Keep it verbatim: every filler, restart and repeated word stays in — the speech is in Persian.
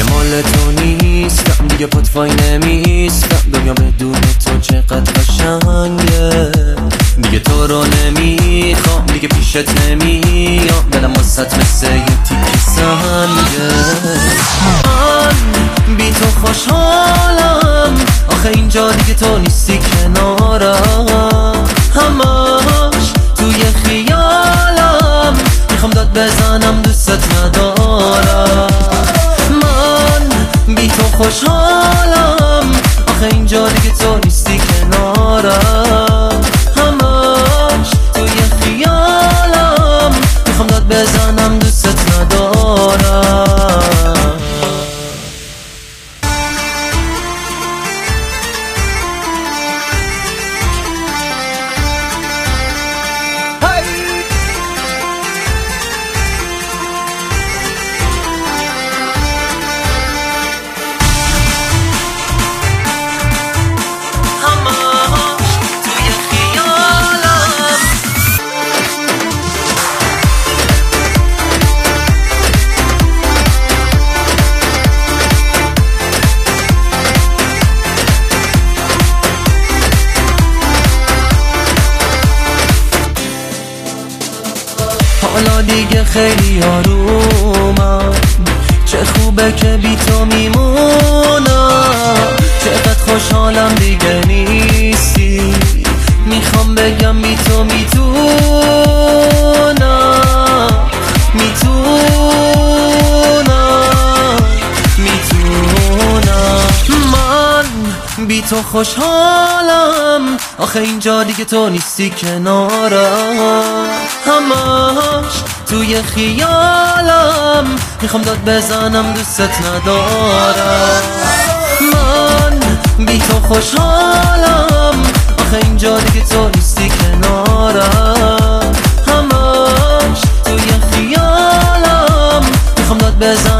مال تو نیستم دیگه، پتفای نمیستم. دنیا بدون تو چقدر قشنگه، دیگه تو رو نمیخوام، دیگه پیشت نمیام. دلم واسط مثل یه تیک سنگه. من بی تو خوشحالم، آخه اینجا دیگه تو نیستی کنارم. همش توی خیالم، میخوام داد بزنم دوست ندارم. من بی تو خوشحالم، آخه اینجا دیگه تو نیستی کنارم. همش توی خیالم، میخوام داد بزنم دوست ندارم. حالا دیگه خیلی آرومم، چه خوبه که بی تو میمونم. چقدر خوشحالم دیگه نیستی، میخوام بگم بی تو میتونم، میتونم، میتونم. من بی تو خوشحالم، آخه اینجا دیگه تو نیستی کنارم. همش توی خیالم، میخوام داد بزنم دوست ندارم. من بی تو خوشحالم، آخه اینجا دیگه تو نیستی کنارم. همش توی خیالم، میخوام داد بزنم